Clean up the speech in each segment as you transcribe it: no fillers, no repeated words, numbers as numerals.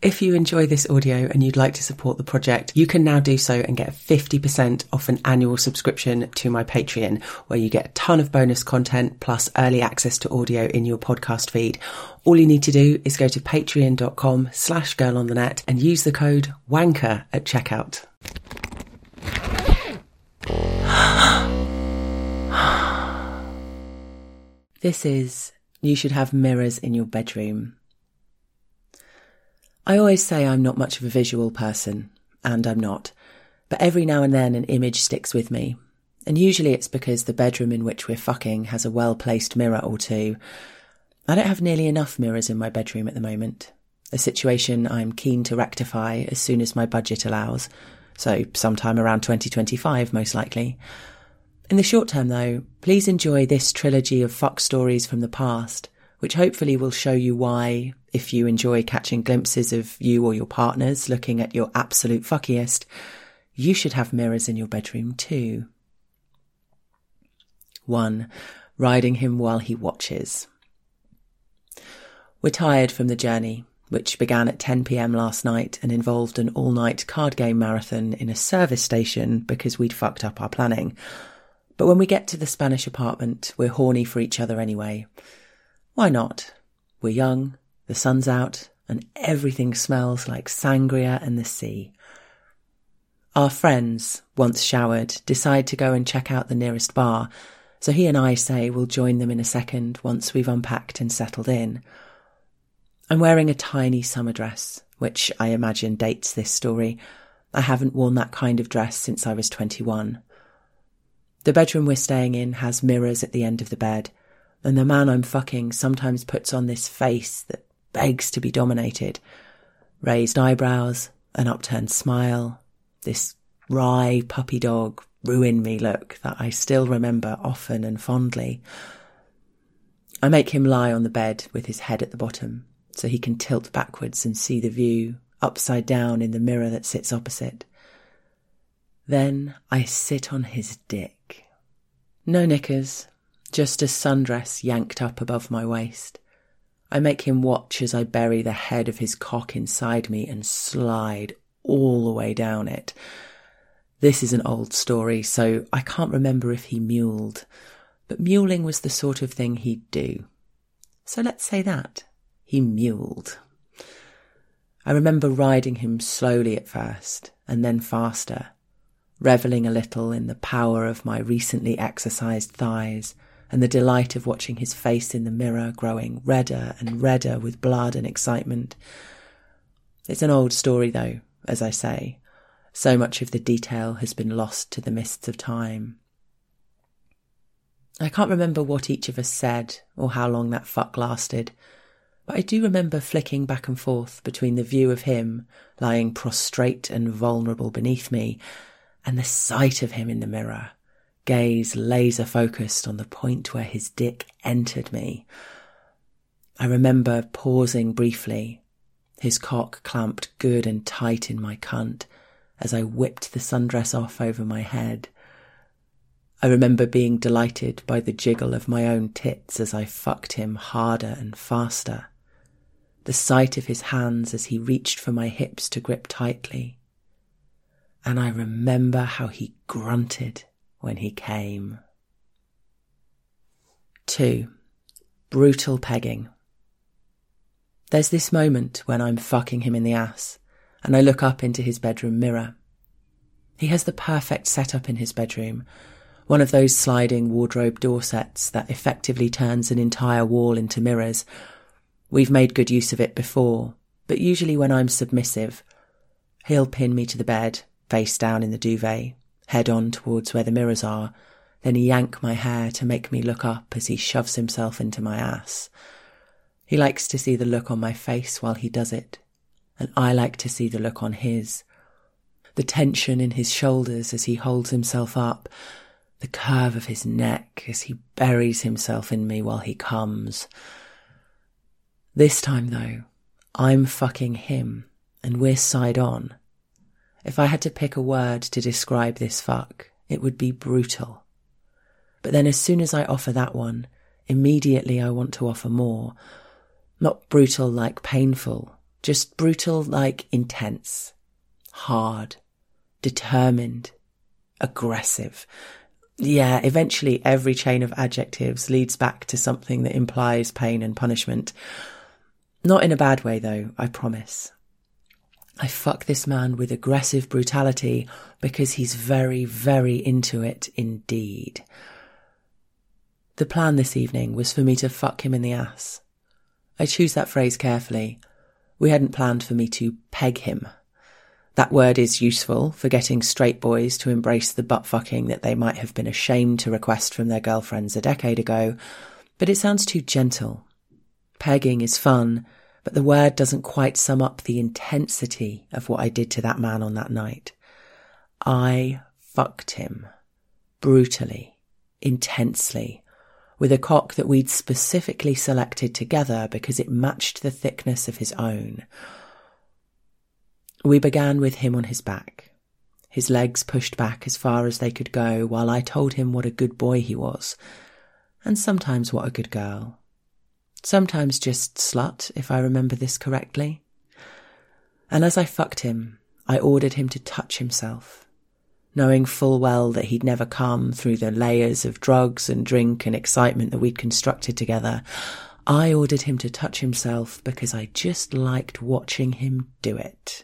If you enjoy this audio and you'd like to support the project, you can now do so and get 50% off an annual subscription to my Patreon, where you get a ton of bonus content plus early access to audio in your podcast feed. All you need to do is go to patreon.com/girlonthenet and use the code WANKER at checkout. This is You Should Have Mirrors in Your Bedroom. I always say I'm not much of a visual person, and I'm not, but every now and then an image sticks with me, and usually it's because the bedroom in which we're fucking has a well-placed mirror or two. I don't have nearly enough mirrors in my bedroom at the moment, a situation I'm keen to rectify as soon as my budget allows, so sometime around 2025 most likely. In the short term though, please enjoy this trilogy of fuck stories from the past, which hopefully will show you why, if you enjoy catching glimpses of you or your partners looking at your absolute fuckiest, you should have mirrors in your bedroom too. 1. Riding him while he watches. We're tired from the journey, which began at 10 p.m. last night and involved an all-night card game marathon in a service station because we'd fucked up our planning. But when we get to the Spanish apartment, we're horny for each other anyway. Why not? We're young, the sun's out, and everything smells like sangria and the sea. Our friends, once showered, decide to go and check out the nearest bar, so he and I say we'll join them in a second once we've unpacked and settled in. I'm wearing a tiny summer dress, which I imagine dates this story. I haven't worn that kind of dress since I was 21. The bedroom we're staying in has mirrors at the end of the bed, and the man I'm fucking sometimes puts on this face that begs to be dominated. Raised eyebrows, an upturned smile, this wry puppy dog ruin me look that I still remember often and fondly. I make him lie on the bed with his head at the bottom, so he can tilt backwards and see the view upside down in the mirror that sits opposite. Then I sit on his dick. No knickers, just a sundress yanked up above my waist. I make him watch as I bury the head of his cock inside me and slide all the way down it. This is an old story, so I can't remember if he mewled, but mewling was the sort of thing he'd do. So let's say that. He mewled. I remember riding him slowly at first, and then faster, revelling a little in the power of my recently exercised thighs and the delight of watching his face in the mirror growing redder and redder with blood and excitement. It's an old story though, as I say. So much of the detail has been lost to the mists of time. I can't remember what each of us said or how long that fuck lasted, but I do remember flicking back and forth between the view of him lying prostrate and vulnerable beneath me and the sight of him in the mirror, gaze laser-focused on the point where his dick entered me. I remember pausing briefly, his cock clamped good and tight in my cunt as I whipped the sundress off over my head. I remember being delighted by the jiggle of my own tits as I fucked him harder and faster, the sight of his hands as he reached for my hips to grip tightly. And I remember how he grunted when he came. 2. Brutal pegging. There's this moment when I'm fucking him in the ass, and I look up into his bedroom mirror. He has the perfect setup in his bedroom, one of those sliding wardrobe door sets that effectively turns an entire wall into mirrors. We've made good use of it before, but usually when I'm submissive, he'll pin me to the bed, face down in the duvet, head on towards where the mirrors are, then yank my hair to make me look up as he shoves himself into my ass. He likes to see the look on my face while he does it, and I like to see the look on his. The tension in his shoulders as he holds himself up, the curve of his neck as he buries himself in me while he comes. This time, though, I'm fucking him, and we're side on. If I had to pick a word to describe this fuck, it would be brutal. But then as soon as I offer that one, immediately I want to offer more. Not brutal like painful, Just brutal, like intense, hard, determined, aggressive. Yeah, eventually every chain of adjectives leads back to something that implies pain and punishment. Not in a bad way, though, I promise. I fuck this man with aggressive brutality because he's very, very into it indeed. The plan this evening was for me to fuck him in the ass. I choose that phrase carefully. We hadn't planned for me to peg him. That word is useful for getting straight boys to embrace the butt-fucking that they might have been ashamed to request from their girlfriends a decade ago, but it sounds too gentle. Pegging is fun, but the word doesn't quite sum up the intensity of what I did to that man on that night. I fucked him. Brutally. Intensely. With a cock that we'd specifically selected together because it matched the thickness of his own. We began with him on his back, his legs pushed back as far as they could go while I told him what a good boy he was, and sometimes what a good girl. Sometimes just slut, if I remember this correctly. And as I fucked him, I ordered him to touch himself, knowing full well that he'd never come through the layers of drugs and drink and excitement that we'd constructed together. I ordered him to touch himself because I just liked watching him do it.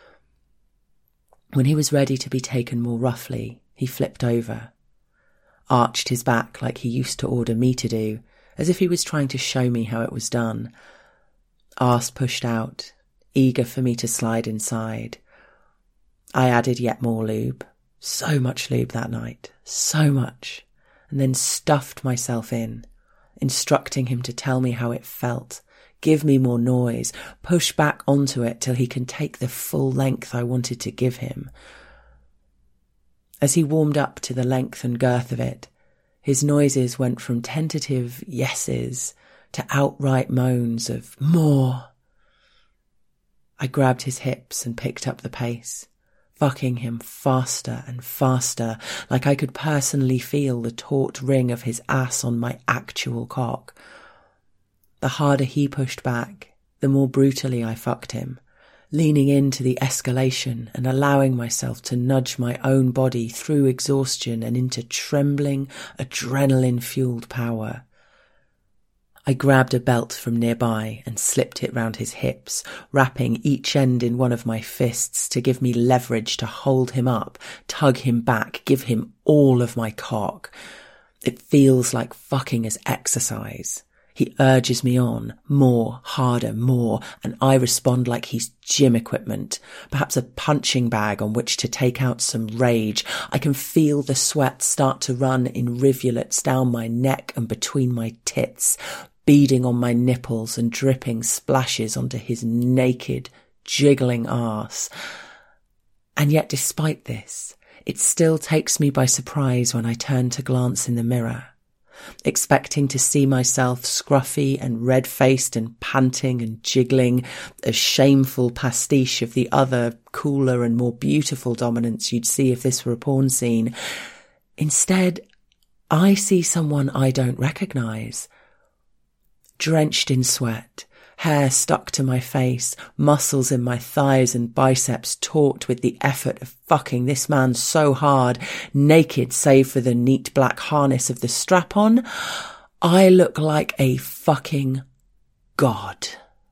When he was ready to be taken more roughly, he flipped over, arched his back like he used to order me to do, as if he was trying to show me how it was done. Arse pushed out, eager for me to slide inside. I added yet more lube, so much lube that night, so much, and then stuffed myself in, instructing him to tell me how it felt, give me more noise, push back onto it till he can take the full length I wanted to give him. As he warmed up to the length and girth of it, his noises went from tentative yeses to outright moans of more. I grabbed his hips and picked up the pace, fucking him faster and faster, like I could personally feel the taut ring of his ass on my actual cock. The harder he pushed back, the more brutally I fucked him, leaning into the escalation and allowing myself to nudge my own body through exhaustion and into trembling, adrenaline-fueled power. I grabbed a belt from nearby and slipped it round his hips, wrapping each end in one of my fists to give me leverage to hold him up, tug him back, give him all of my cock. It feels like fucking as exercise. He urges me on, more, harder, more, and I respond like he's gym equipment, perhaps a punching bag on which to take out some rage. I can feel the sweat start to run in rivulets down my neck and between my tits, beading on my nipples and dripping splashes onto his naked, jiggling arse. And yet despite this, it still takes me by surprise when I turn to glance in the mirror, expecting to see myself scruffy and red-faced and panting and jiggling, a shameful pastiche of the other, cooler and more beautiful dominance you'd see if this were a porn scene. Instead, I see someone I don't recognise. Drenched in sweat, hair stuck to my face, muscles in my thighs and biceps taut with the effort of fucking this man so hard, naked save for the neat black harness of the strap-on, I look like a fucking god.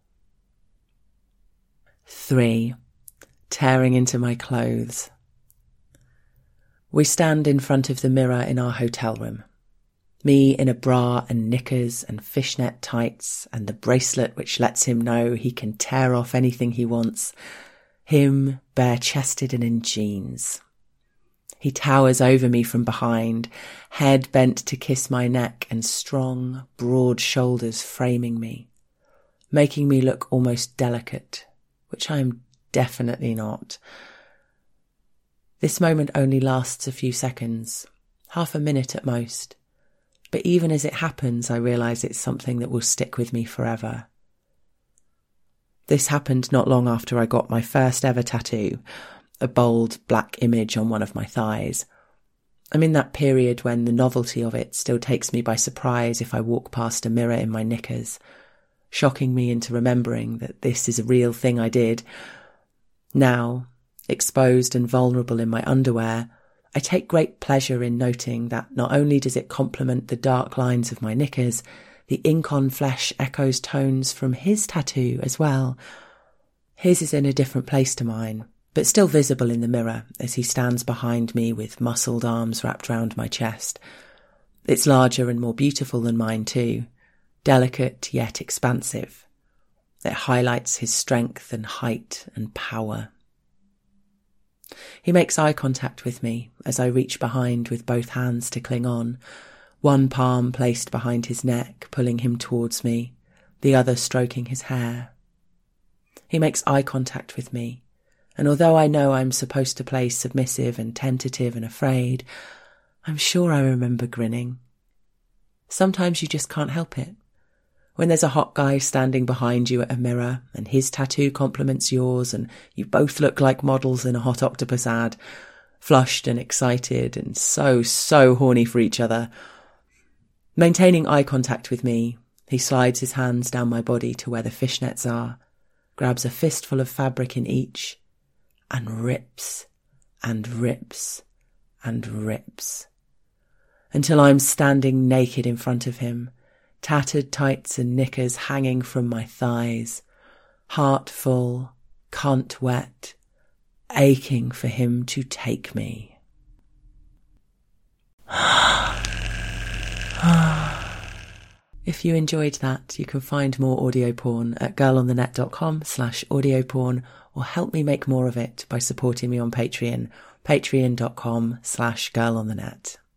3. Tearing into my clothes. We stand in front of the mirror in our hotel room. Me in a bra and knickers and fishnet tights and the bracelet which lets him know he can tear off anything he wants. Him bare-chested and in jeans. He towers over me from behind, head bent to kiss my neck and strong, broad shoulders framing me, making me look almost delicate, which I am definitely not. This moment only lasts a few seconds, half a minute at most. But even as it happens, I realise it's something that will stick with me forever. This happened not long after I got my first ever tattoo, a bold black image on one of my thighs. I'm in that period when the novelty of it still takes me by surprise if I walk past a mirror in my knickers. shocking me into remembering that this is a real thing I did. Now, exposed and vulnerable in my underwear, I take great pleasure in noting that not only does it complement the dark lines of my knickers, the ink on flesh echoes tones from his tattoo as well. His is in a different place to mine, but still visible in the mirror as he stands behind me with muscled arms wrapped round my chest. It's larger and more beautiful than mine too, delicate yet expansive. It highlights his strength and height and power. He makes eye contact with me as I reach behind with both hands to cling on, one palm placed behind his neck, pulling him towards me, the other stroking his hair. He makes eye contact with me, and although I know I'm supposed to play submissive and tentative and afraid, I'm sure I remember grinning. Sometimes you just can't help it. When there's a hot guy standing behind you at a mirror and his tattoo complements yours and you both look like models in a Hot Octopuss ad, flushed and excited and so horny for each other. Maintaining eye contact with me, he slides his hands down my body to where the fishnets are, grabs a fistful of fabric in each, and rips and rips and rips, until I'm standing naked in front of him, tattered tights and knickers hanging from my thighs, heart full, cunt wet, aching for him to take me. If you enjoyed that, you can find more audio porn at girlonthenet.com/audio-porn, or help me make more of it by supporting me on Patreon, patreon.com/girlonthenet.